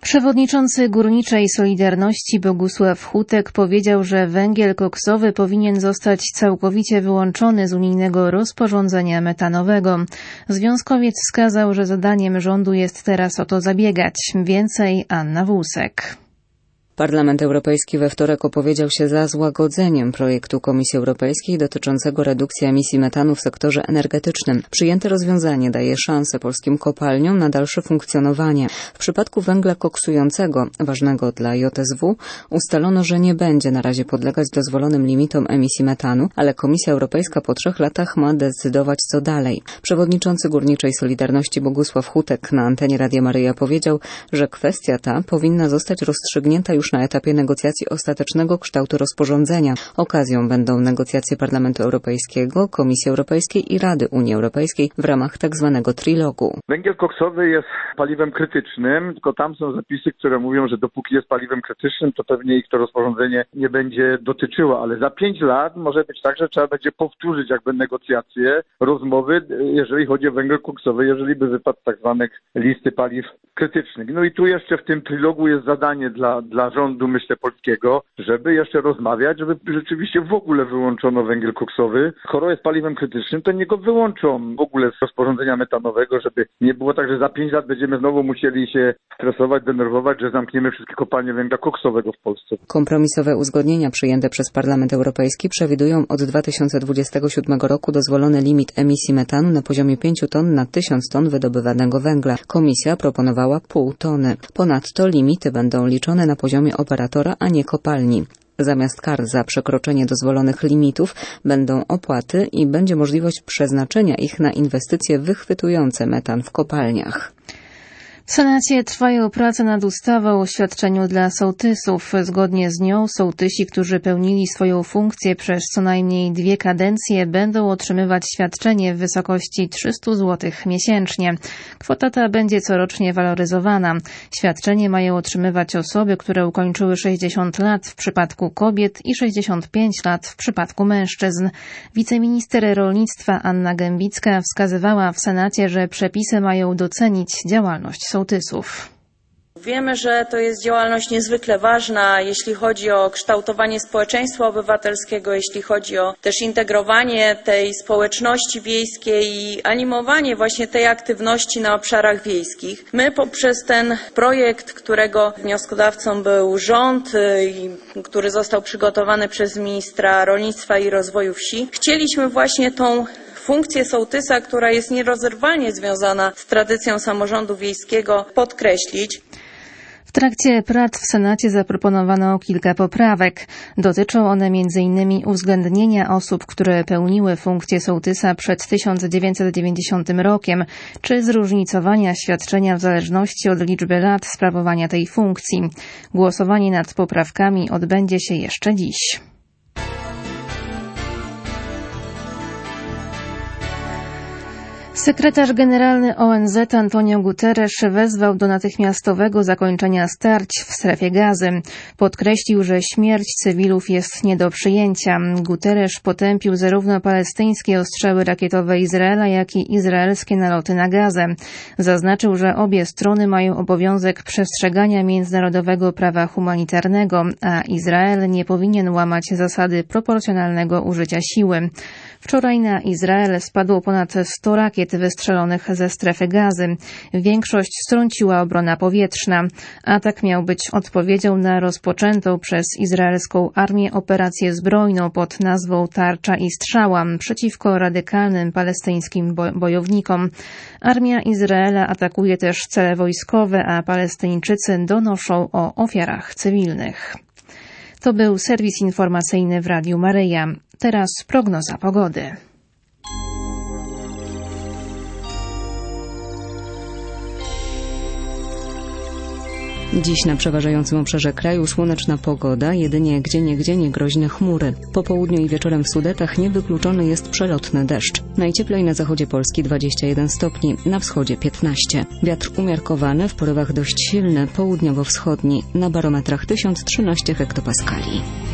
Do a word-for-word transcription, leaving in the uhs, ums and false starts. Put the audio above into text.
Przewodniczący Górniczej Solidarności Bogusław Hutek powiedział, że węgiel koksowy powinien zostać całkowicie wyłączony z unijnego rozporządzenia metanowego. Związkowiec wskazał, że zadaniem rządu jest teraz o to zabiegać. Więcej Anna Włusek. Parlament Europejski we wtorek opowiedział się za złagodzeniem projektu Komisji Europejskiej dotyczącego redukcji emisji metanu w sektorze energetycznym. Przyjęte rozwiązanie daje szansę polskim kopalniom na dalsze funkcjonowanie. W przypadku węgla koksującego, ważnego dla J S W, ustalono, że nie będzie na razie podlegać dozwolonym limitom emisji metanu, ale Komisja Europejska po trzech latach ma decydować, co dalej. Przewodniczący Górniczej Solidarności Bogusław Hutek na antenie Radia Maryja powiedział, że kwestia ta powinna zostać rozstrzygnięta już na etapie negocjacji ostatecznego kształtu rozporządzenia. Okazją będą negocjacje Parlamentu Europejskiego, Komisji Europejskiej i Rady Unii Europejskiej w ramach tak zwanego trilogu. Węgiel koksowy jest paliwem krytycznym, tylko tam są zapisy, które mówią, że dopóki jest paliwem krytycznym, to pewnie ich to rozporządzenie nie będzie dotyczyło, ale za pięć lat może być tak, że trzeba będzie powtórzyć jakby negocjacje, rozmowy, jeżeli chodzi o węgiel koksowy, jeżeli by wypadł tak zwanych listy paliw krytycznych. No i tu jeszcze w tym trilogu jest zadanie dla, dla rządu, myślę, polskiego, żeby jeszcze rozmawiać, żeby rzeczywiście w ogóle wyłączono węgiel koksowy. Skoro jest paliwem krytycznym, to nie go wyłączą w ogóle z rozporządzenia metanowego, żeby nie było tak, że za pięć lat będziemy znowu musieli się stresować, denerwować, że zamkniemy wszystkie kopalnie węgla koksowego w Polsce. Kompromisowe uzgodnienia przyjęte przez Parlament Europejski przewidują od dwa tysiące dwudziestego siódmego roku dozwolony limit emisji metanu na poziomie pięć ton na tysiąc ton wydobywanego węgla. Komisja proponowała pół tony. Ponadto limity będą liczone na poziomie operatora, a nie kopalni. Zamiast kar za przekroczenie dozwolonych limitów będą opłaty i będzie możliwość przeznaczenia ich na inwestycje wychwytujące metan w kopalniach. W Senacie trwają prace nad ustawą o świadczeniu dla sołtysów. Zgodnie z nią sołtysi, którzy pełnili swoją funkcję przez co najmniej dwie kadencje, będą otrzymywać świadczenie w wysokości trzysta złotych miesięcznie. Kwota ta będzie corocznie waloryzowana. Świadczenie mają otrzymywać osoby, które ukończyły sześćdziesiąt lat w przypadku kobiet i sześćdziesiąt pięć lat w przypadku mężczyzn. Wiceminister rolnictwa Anna Gębicka wskazywała w Senacie, że przepisy mają docenić działalność sołtysów. Sołtysów. Wiemy, że to jest działalność niezwykle ważna, jeśli chodzi o kształtowanie społeczeństwa obywatelskiego, jeśli chodzi o też integrowanie tej społeczności wiejskiej i animowanie właśnie tej aktywności na obszarach wiejskich. My poprzez ten projekt, którego wnioskodawcą był rząd i który został przygotowany przez ministra rolnictwa i rozwoju wsi, chcieliśmy właśnie tą funkcję sołtysa, która jest nierozerwalnie związana z tradycją samorządu wiejskiego, podkreślić. W trakcie prac w Senacie zaproponowano kilka poprawek. Dotyczą one między innymi uwzględnienia osób, które pełniły funkcję sołtysa przed tysiąc dziewięćset dziewięćdziesiątym rokiem, czy zróżnicowania świadczenia w zależności od liczby lat sprawowania tej funkcji. Głosowanie nad poprawkami odbędzie się jeszcze dziś. Sekretarz generalny O N Z Antonio Guterres wezwał do natychmiastowego zakończenia starć w strefie Gazy. Podkreślił, że śmierć cywilów jest nie do przyjęcia. Guterres potępił zarówno palestyńskie ostrzały rakietowe Izraela, jak i izraelskie naloty na Gazę. Zaznaczył, że obie strony mają obowiązek przestrzegania międzynarodowego prawa humanitarnego, a Izrael nie powinien łamać zasady proporcjonalnego użycia siły. Wczoraj na Izrael spadło ponad sto rakiet wystrzelonych ze strefy Gazy. Większość strąciła obrona powietrzna. Atak miał być odpowiedzią na rozpoczętą przez izraelską armię operację zbrojną pod nazwą Tarcza i Strzała przeciwko radykalnym palestyńskim bojownikom. Armia Izraela atakuje też cele wojskowe, a Palestyńczycy donoszą o ofiarach cywilnych. To był serwis informacyjny w Radiu Maryja. Teraz prognoza pogody. Dziś na przeważającym obszarze kraju słoneczna pogoda, jedynie gdzieniegdzie niegroźne chmury. Po południu i wieczorem w Sudetach niewykluczony jest przelotny deszcz. Najcieplej na zachodzie Polski dwadzieścia jeden stopni, na wschodzie piętnaście. Wiatr umiarkowany, w porywach dość silny, południowo-wschodni, na barometrach tysiąc trzynaście hektopaskali.